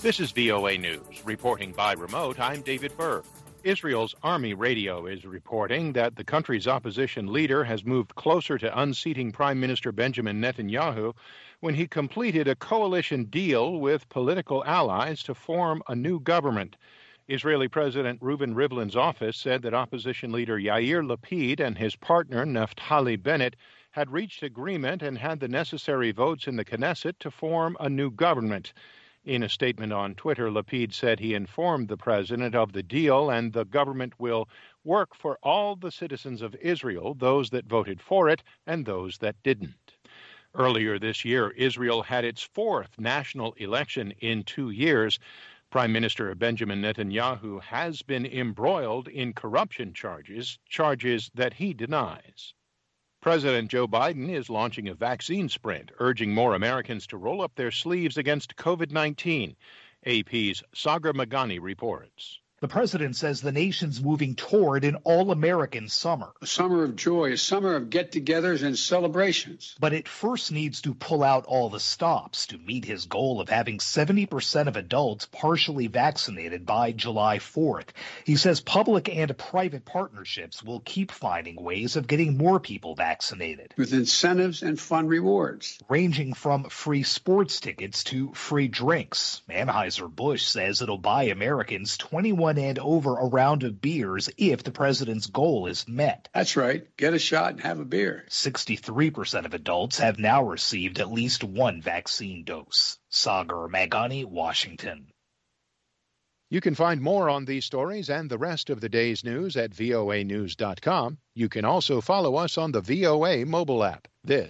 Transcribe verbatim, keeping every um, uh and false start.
This is V O A News. Reporting by remote, I'm David Burr. Israel's Army Radio is reporting that the country's opposition leader has moved closer to unseating Prime Minister Benjamin Netanyahu when he completed a coalition deal with political allies to form a new government. Israeli President Reuven Rivlin's office said that opposition leader Yair Lapid and his partner Naftali Bennett had reached agreement and had the necessary votes in the Knesset to form a new government. In a statement on Twitter, Lapid said he informed the president of the deal and the government will work for all the citizens of Israel, those that voted for it and those that didn't. Earlier this year, Israel had its fourth national election in two years. Prime Minister Benjamin Netanyahu has been embroiled in corruption charges, charges that he denies. President Joe Biden is launching a vaccine sprint, urging more Americans to roll up their sleeves against COVID nineteen. A P's Sagar Magani reports. The president says the nation's moving toward an all-American summer. A summer of joy, a summer of get-togethers and celebrations. But it first needs to pull out all the stops to meet his goal of having seventy percent of adults partially vaccinated by July fourth. He says public and private partnerships will keep finding ways of getting more people vaccinated. With incentives and fun rewards. Ranging from free sports tickets to free drinks. Anheuser-Busch says it'll buy Americans twenty-one and over a round of beers if the president's goal is met. That's right. Get a shot and have a beer. sixty-three percent of adults have now received at least one vaccine dose. Sagar Magani, Washington. You can find more on these stories and the rest of the day's news at voa news dot com. You can also follow us on the V O A mobile app. This